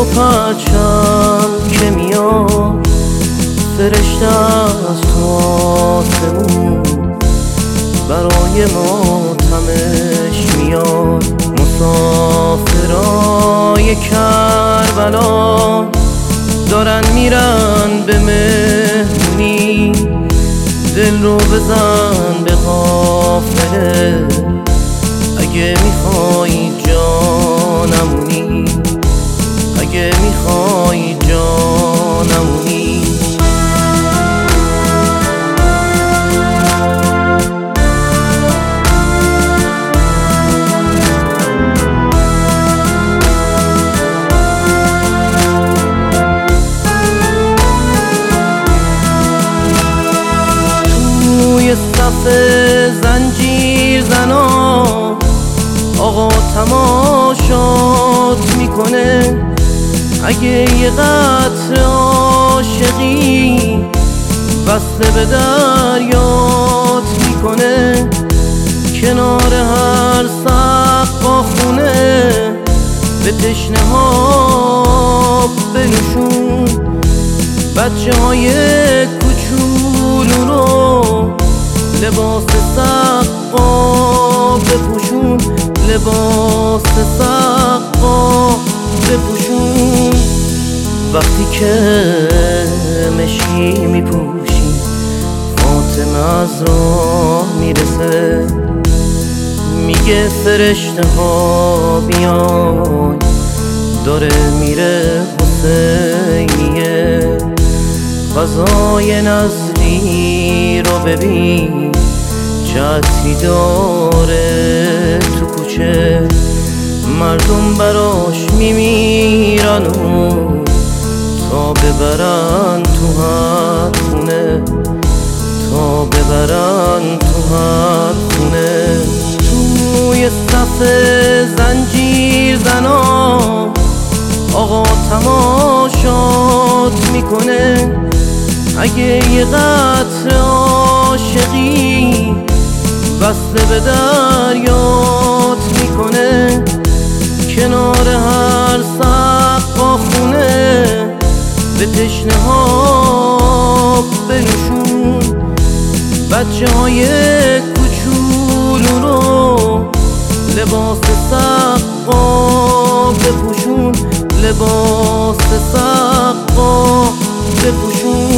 و پرچم که میاد فرشته از تو آسمون برای ماتمش میاد. مسافرای کربلا دارن میرن به مهمونی، دل رو بزن به قافله اگه میخوای جانمونی، اگه میخوای جانمونی. توی صف زنجیر زنا آقا تماشات میکنه، اگه یه قطره عاشقی بسته به دریات میکنه. کنار هر سقا خونه به تشنه ها بنوشون، بچه های کوچولو رو لباس سقا بپوشون، لباس سقا بپوشون. وقتی که مشکی میپوشی فاطمه از راه میرسه، میگه فرشته ها بیای داره میره حسینیه. غذای نظری رو ببین چه عطری داره تو کوچه، مردم براش میمیرن و تا ببرن تو هر خونه، تا ببرن تو هر خونه. توی صف زنجیر زنا آقا تماشات میکنه، اگه یه قطره عاشقی بسته به دریات میکنه. کنار هر سقا خونه به تشنه ها بنوشون، بچه های کوچولو رو لباس سقا بپوشون، لباس سقا بپوشون.